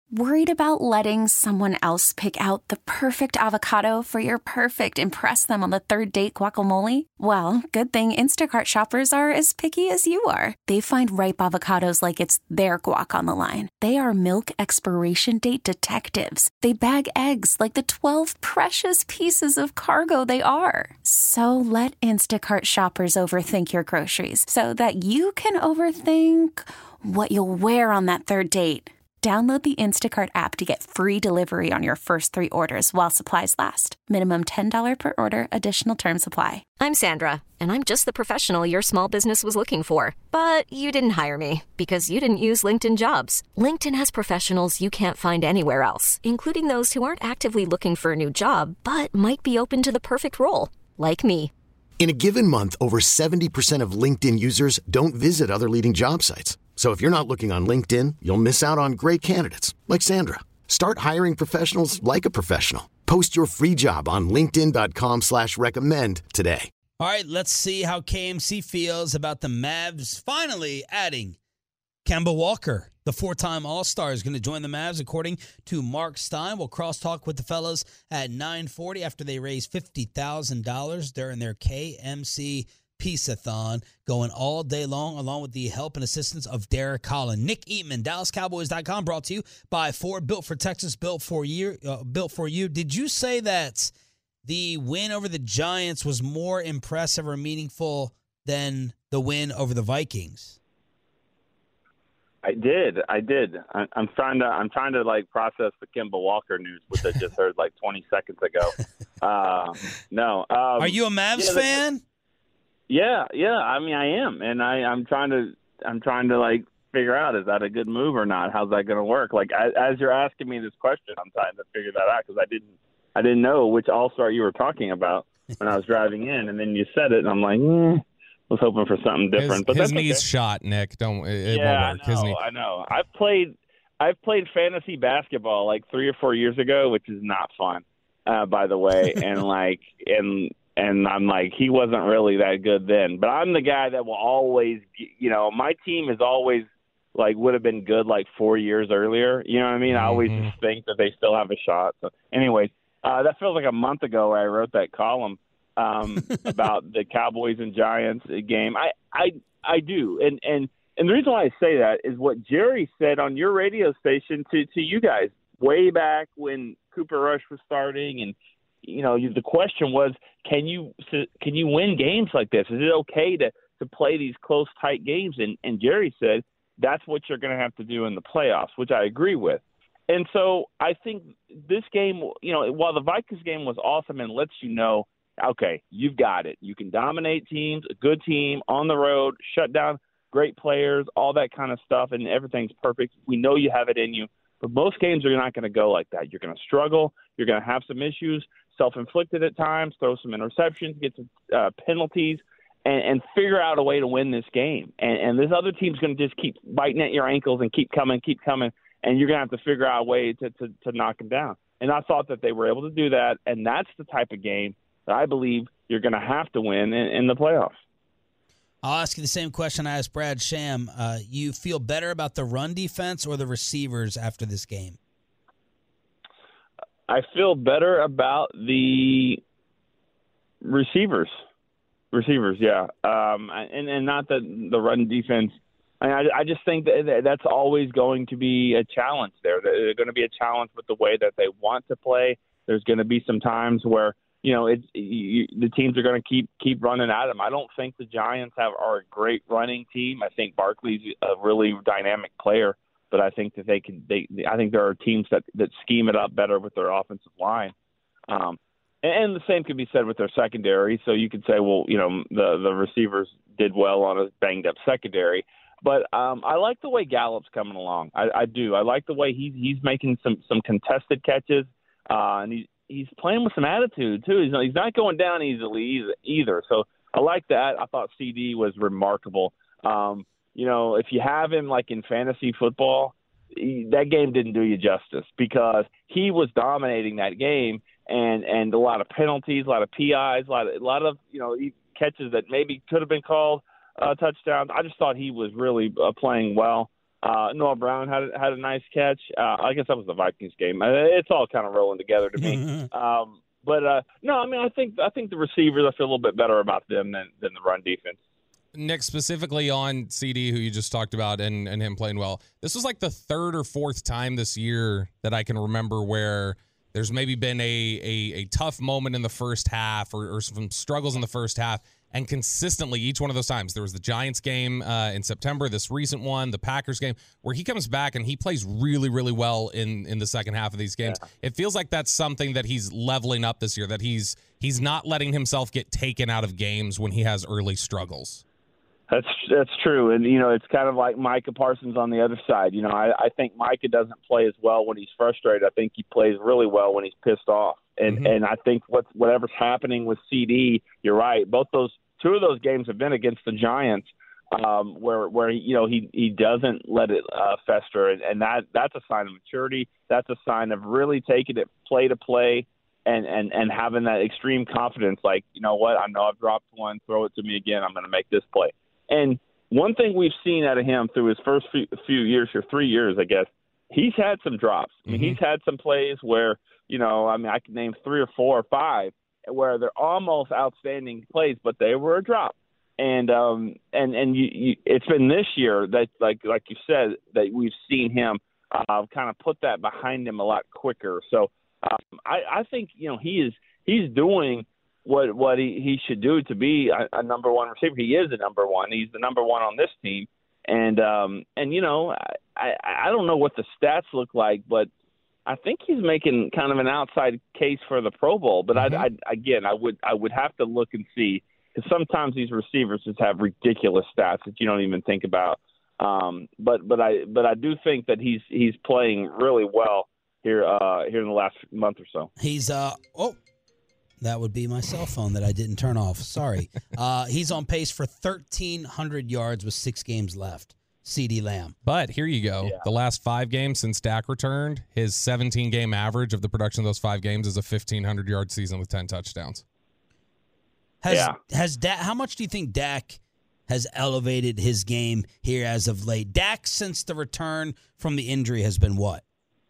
Worried about letting someone else pick out the perfect avocado for your perfect impress them on the third date guacamole? Well, good thing Instacart shoppers are as picky as you are. They find ripe avocados like it's their guac on the line. They are milk expiration date detectives. They bag eggs like the 12 precious pieces of cargo they are. So let Instacart shoppers overthink your groceries so that you can overthink what you'll wear on that third date. Download the Instacart app to get free delivery on your first 3 orders while supplies last. Minimum $10 per order. Additional terms apply. I'm Sandra, and I'm just the professional your small business was looking for. But you didn't hire me because you didn't use LinkedIn Jobs. LinkedIn has professionals you can't find anywhere else, including those who aren't actively looking for a new job, but might be open to the perfect role, like me. In a given month, over 70% of LinkedIn users don't visit other leading job sites. So if you're not looking on LinkedIn, you'll miss out on great candidates like Sandra. Start hiring professionals like a professional. Post your free job on linkedin.com/recommend today. All right, let's see how KMC feels about the Mavs finally adding Kemba Walker. The 4-time All-Star is going to join the Mavs, according to Mark Stein. We'll crosstalk with the fellas at 9:40 after they raise $50,000 during their KMC Peace-a-thon, going all day long, along with the help and assistance of Derek Collin. Nick Eatman, DallasCowboys.com, brought to you by Ford, built for Texas, built for you. Did you say that the win over the Giants was more impressive or meaningful than the win over the Vikings? I did. I'm trying to like process the Kemba Walker news, which I just heard like 20 seconds ago. No. Are you a Mavs fan? Yeah. I mean, I am, and I'm trying to like figure out, is that a good move or not? How's that going to work? Like as you're asking me this question, I'm trying to figure that out because I didn't know which All-Star you were talking about when I was driving in, and then you said it, and I'm like, I was hoping for something different. But his that's knee's okay. shot, Nick. It won't work. I know. I've played fantasy basketball like 3 or 4 years ago, which is not fun, by the way, and I'm like, he wasn't really that good then. But I'm the guy that will always, my team is always like would have been good like 4 years earlier. You know what I mean? I always just think that they still have a shot. So anyways, that feels like a month ago I wrote that column about the Cowboys and Giants game. I do. And the reason why I say that is what Jerry said on your radio station to you guys way back when Cooper Rush was starting, and the question was, can you win games like this? Is it okay to play these close, tight games? And Jerry said that's what you're going to have to do in the playoffs, which I agree with. And so I think this game, while the Vikings game was awesome and lets you know, okay, you've got it. You can dominate teams, a good team on the road, shut down great players, all that kind of stuff, and everything's perfect. We know you have it in you. But most games are not going to go like that. You're going to struggle. You're going to have some issues, self-inflicted at times, throw some interceptions, get some penalties, and figure out a way to win this game. And this other team's going to just keep biting at your ankles and keep coming, and you're going to have to figure out a way to knock them down. And I thought that they were able to do that, and that's the type of game that I believe you're going to have to win in the playoffs. I'll ask you the same question I asked Brad Sham. You feel better about the run defense or the receivers after this game? I feel better about the receivers. Yeah. And not the run defense. I just think that's always going to be a challenge there. There's going to be a challenge with the way that they want to play. There's going to be some times where the teams are going to keep running at them. I don't think the Giants are a great running team. I think Barkley's a really dynamic player, but I think that I think there are teams that scheme it up better with their offensive line. And the same could be said with their secondary. So you could say, well, the receivers did well on a banged up secondary. But I like the way Gallup's coming along. I do. I like the way he's making some contested catches, and he's playing with some attitude, too. He's not going down easily either. So I like that. I thought CD was remarkable. If you have him like in fantasy football, that game didn't do you justice because he was dominating that game and a lot of penalties, a lot of PIs, a lot of catches that maybe could have been called touchdowns. I just thought he was really playing well. Noah Brown had a nice catch. I guess that was the Vikings game. It's all kind of rolling together to me. But no, I mean, I think the receivers, I feel a little bit better about them than the run defense. Nick, specifically on CD, who you just talked about, and him playing well, this was like the third or fourth time this year that I can remember where there's maybe been a tough moment in the first half or some struggles in the first half, and consistently each one of those times, there was the Giants game in September, this recent one, the Packers game, where he comes back and he plays really, really well in the second half of these games. Yeah. It feels like that's something that he's leveling up this year, that he's not letting himself get taken out of games when he has early struggles. That's true, and it's kind of like Micah Parsons on the other side. I think Micah doesn't play as well when he's frustrated. I think he plays really well when he's pissed off, and I think whatever's happening with CD, you're right. Two of those games have been against the Giants, where he doesn't let it fester, and that's a sign of maturity. That's a sign of really taking it play to play. And having that extreme confidence, like, you know what, I know I've dropped one, throw it to me again, I'm going to make this play. And one thing we've seen out of him through his first few years, or 3 years, I guess, he's had some drops. I mean, he's had some plays where, I can name 3 or 4 or 5 where they're almost outstanding plays, but they were a drop. And it's been this year that, like you said, that we've seen him kind of put that behind him a lot quicker. So I think he's doing what he should do to be a number one receiver. He is the number one. He's the number one on this team. And I don't know what the stats look like, but I think he's making kind of an outside case for the Pro Bowl. But I would have to look and see, because sometimes these receivers just have ridiculous stats that you don't even think about. But I do think that he's playing really well here in the last month or so. He's that would be my cell phone that I didn't turn off. Sorry. He's on pace for 1,300 yards with 6 games left. CeeDee Lamb. But here you go. Yeah. The last 5 games since Dak returned, his 17-game average of the production of those 5 games is a 1,500-yard season with 10 touchdowns. Has Dak? How much do you think Dak has elevated his game here as of late? Dak, since the return from the injury, has been what?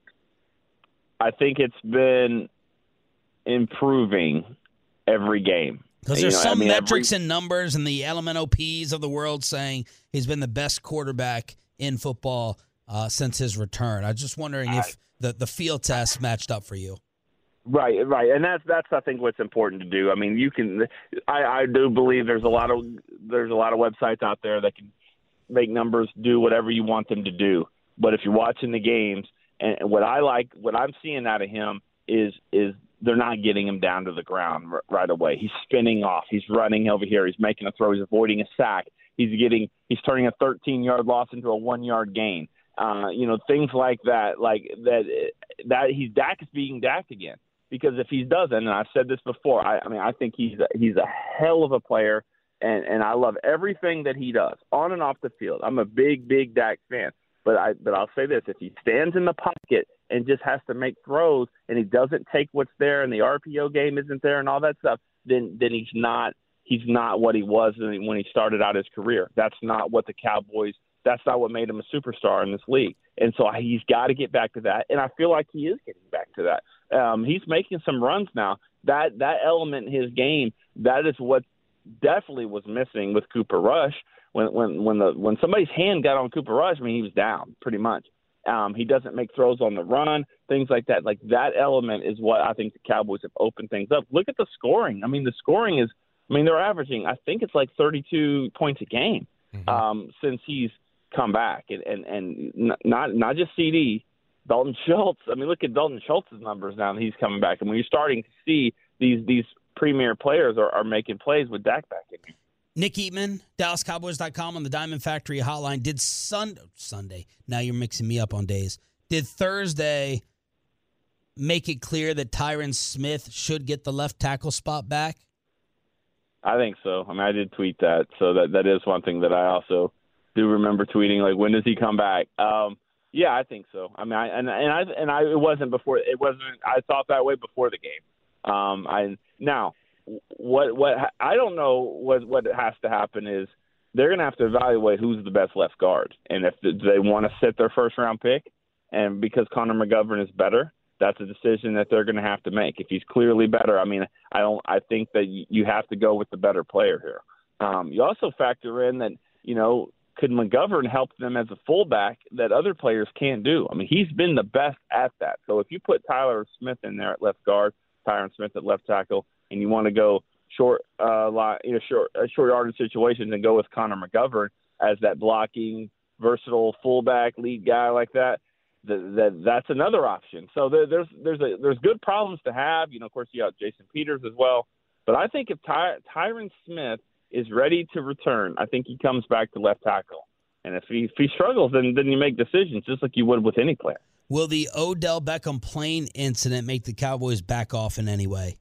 I think it's been improving every game. Because there's some metrics and numbers and the LMNOPs of the world saying he's been the best quarterback in football since his return. I'm just wondering if the field test matched up for you. Right, and that's I think what's important to do. I mean, you can. I do believe there's a lot of websites out there that can make numbers do whatever you want them to do. But if you're watching the games, and what I'm seeing out of him is they're not getting him down to the ground right away. He's spinning off. He's running over here. He's making a throw. He's avoiding a sack. He's turning a 13-yard loss into a 1-yard gain. Things like that. Dak is being Dak again. Because if he doesn't, and I've said this before, I think he's a hell of a player, and I love everything that he does on and off the field. I'm a big Dak fan. But I'll say this: if he stands in the pocket and just has to make throws, and he doesn't take what's there, and the RPO game isn't there, and all that stuff, then he's not what he was when he started out his career. That's not what the Cowboys. That's not what made him a superstar in this league. And so he's got to get back to that. And I feel like he is getting back to that. He's making some runs now. That element in his game, that is what definitely was missing with Cooper Rush. When somebody's hand got on Cooper Rush, he was down pretty much. He doesn't make throws on the run, things like that. Like that element is what I think the Cowboys have opened things up. Look at the scoring. The scoring is, they're averaging, I think it's like 32 points a game since he's come back, and not just CD, Dalton Schultz. Look at Dalton Schultz's numbers now that he's coming back. You're starting to see these premier players are making plays with Dak back in here. Nick Eatman, DallasCowboys.com on the Diamond Factory hotline. Did Sunday, now you're mixing me up on days. Did Thursday make it clear that Tyron Smith should get the left tackle spot back? I think so. I did tweet that, so that is one thing that I also do remember tweeting. Like, when does he come back? Yeah, I think so. It wasn't before. It wasn't. I thought that way before the game. What I don't know what has to happen is they're going to have to evaluate who's the best left guard. And if they want to sit their first-round pick, and because Connor McGovern is better, that's a decision that they're going to have to make. If he's clearly better, I think that you have to go with the better player here. You also factor in that, could McGovern help them as a fullback that other players can't do? He's been the best at that. So if you put Tyler Smith in there at left guard, Tyron Smith at left tackle, and you want to go short yardage situations and go with Connor McGovern as that blocking, versatile fullback lead guy like that, that's another option. So there's good problems to have. Of course, you got Jason Peters as well. But I think if Tyron Smith is ready to return, I think he comes back to left tackle. And if he struggles, then you make decisions just like you would with any player. Will the Odell Beckham plane incident make the Cowboys back off in any way?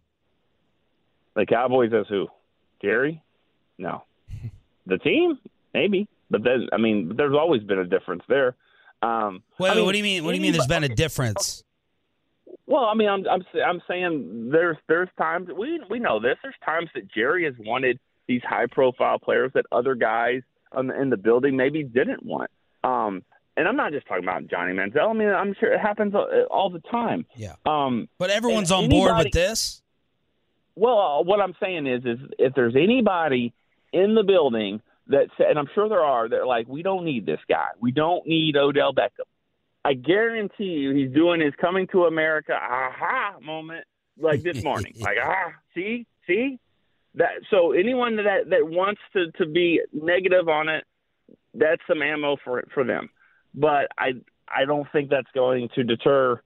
The Cowboys as who? Gary? No. The team? Maybe. But then, there's always been a difference there. Wait, what do you mean? What do you mean? There's been a difference? Well, I'm saying there's times we know this. There's times that Jerry has wanted these high profile players that other guys in the building maybe didn't want. And I'm not just talking about Johnny Manziel. I'm sure it happens all the time. Yeah. But everyone's on board with this. Well, what I'm saying is if there's anybody in the building and I'm sure there are, they're like, we don't need this guy. We don't need Odell Beckham. I guarantee you he's doing his coming to America aha moment like this morning. Like, see? That, so anyone that wants to be negative on it, that's some ammo for them. But I don't think that's going to deter,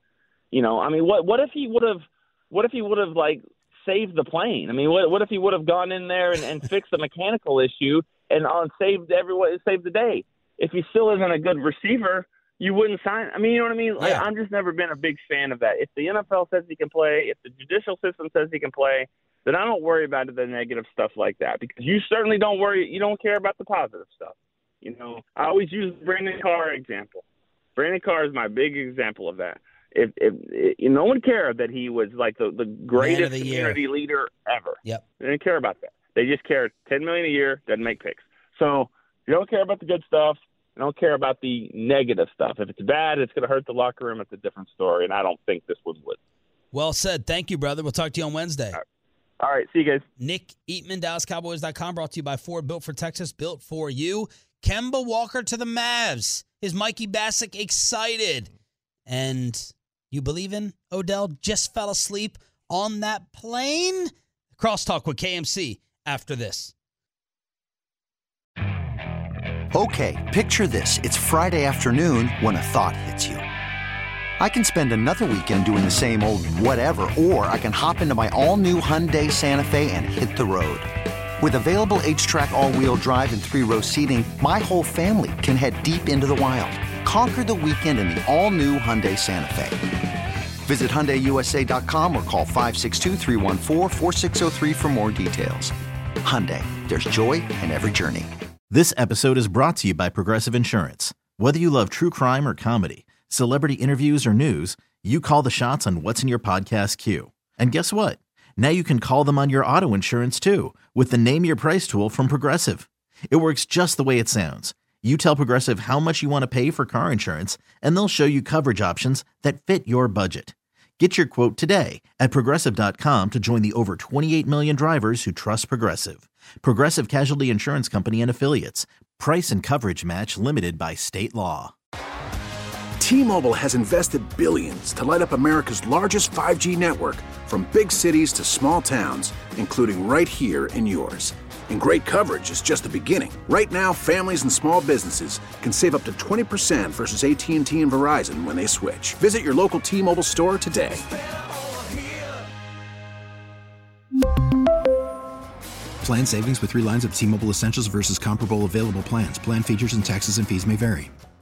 what if he would have like saved the plane? What if he would have gone in there and fixed the mechanical issue and saved the day? If he still isn't a good receiver, you wouldn't sign. You know what I mean? Yeah. I'm just never been a big fan of that. If the NFL says he can play, if the judicial system says he can play, then I don't worry about the negative stuff like that, because you certainly don't worry. You don't care about the positive stuff. I always use the Brandon Carr example. Brandon Carr is my big example of that. If no one cared that he was like the greatest community leader ever. Yep. They didn't care about that. They just cared $10 million a year, doesn't make picks. So you don't care about the good stuff. You don't care about the negative stuff. If it's bad, it's going to hurt the locker room. It's a different story, and I don't think this one would. Well said. Thank you, brother. We'll talk to you on Wednesday. All right. See you guys. Nick Eatman, DallasCowboys.com, brought to you by Ford, built for Texas, built for you. Kemba Walker to the Mavs. Is Mikey Bassick excited? And you believe in Odell just fell asleep on that plane? Crosstalk with KMC after this. Okay, picture this. It's Friday afternoon when a thought hits you. I can spend another weekend doing the same old whatever, or I can hop into my all-new Hyundai Santa Fe and hit the road. With available H-Track all-wheel drive and 3-row seating, my whole family can head deep into the wild. Conquer the weekend in the all-new Hyundai Santa Fe. Visit HyundaiUSA.com or call 562-314-4603 for more details. Hyundai, there's joy in every journey. This episode is brought to you by Progressive Insurance. Whether you love true crime or comedy, celebrity interviews or news, you call the shots on what's in your podcast queue. And guess what? Now you can call them on your auto insurance too with the Name Your Price tool from Progressive. It works just the way it sounds. You tell Progressive how much you want to pay for car insurance, and they'll show you coverage options that fit your budget. Get your quote today at Progressive.com to join the over 28 million drivers who trust Progressive. Progressive Casualty Insurance Company and Affiliates. Price and coverage match limited by state law. T-Mobile has invested billions to light up America's largest 5G network, from big cities to small towns, including right here in yours. And great coverage is just the beginning. Right now, families and small businesses can save up to 20% versus AT&T and Verizon when they switch. Visit your local T-Mobile store today. Plan savings with 3 lines of T-Mobile Essentials versus comparable available plans. Plan features and taxes and fees may vary.